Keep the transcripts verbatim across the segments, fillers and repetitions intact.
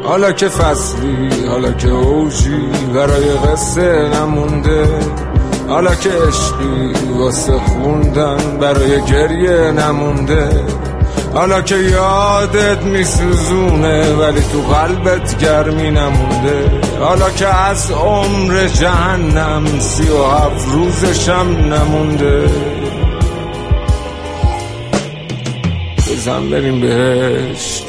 حالا که فصلی، حالا که اوجی برای قصه نمونده، حالا که عشقی واسه خوندن برای گریه نمونده، حالا که یادت میسوزونه ولی تو قلبت گرمی نمونده، حالا که از عمر جهنم سی و هفت روزشم نمونده. بزن بریم بهشت.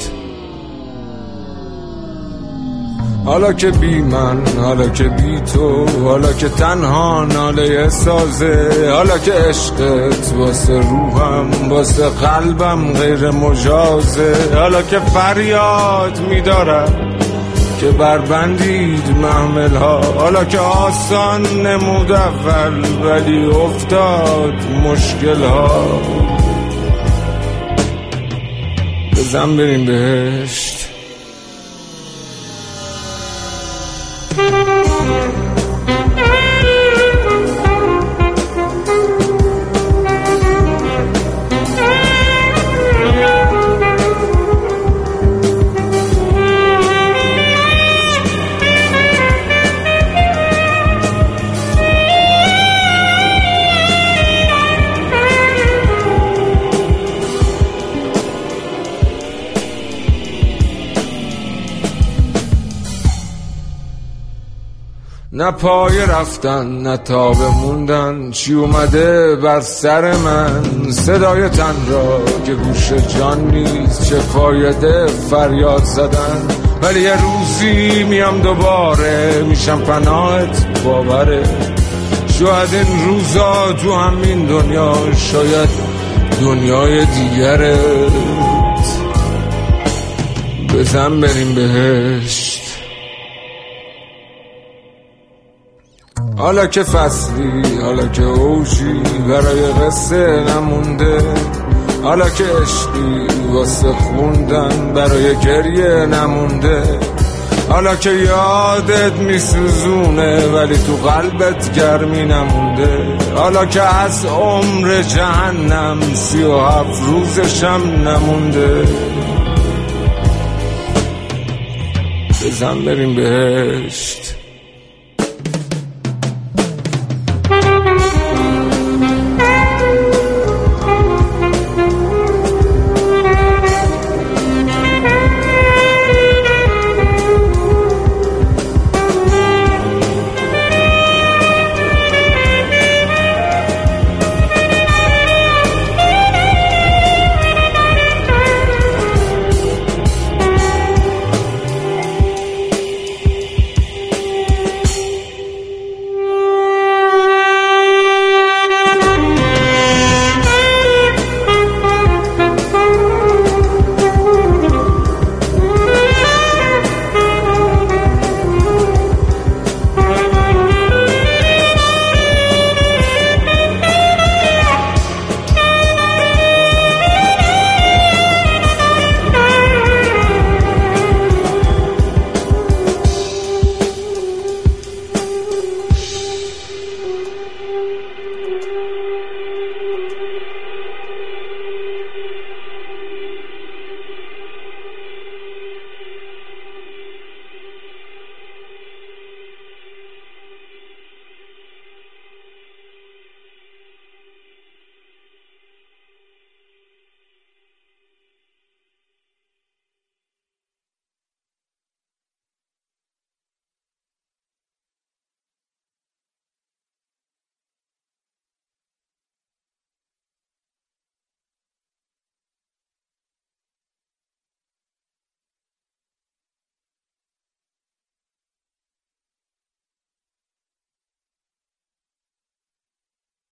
حالا که بی من، حالا که بی تو، حالا که تنها ناله سازه، حالا که عشقت واسه روحم واسه قلبم غیر مجازه، حالا که فریاد میدارم که بربندید محمل ها، حالا که آسان نمود اول ولی افتاد مشکل ها. بزن بریم بهشت. نه پای رفتن نه تاب موندن، چی اومده بر سر من؟ صدای تن را که گوش جان نیست، چه فایده فریاد زدن؟ ولی یه روزی میام دوباره، میشم پناهت باوره. شاید این روزا تو همین دنیا، شاید دنیای دیگره. بزن بریم بهشت. حالا که فصلی، حالا که اوجی برای قصه نمونده، حالا که عشقی واسه خوندن برای گریه نمونده، حالا که یادت میسوزونه ولی تو قلبت گرمی نمونده، حالا که از عمر جهنم سی و هفت روزشم نمونده. بزن بریم بهشت.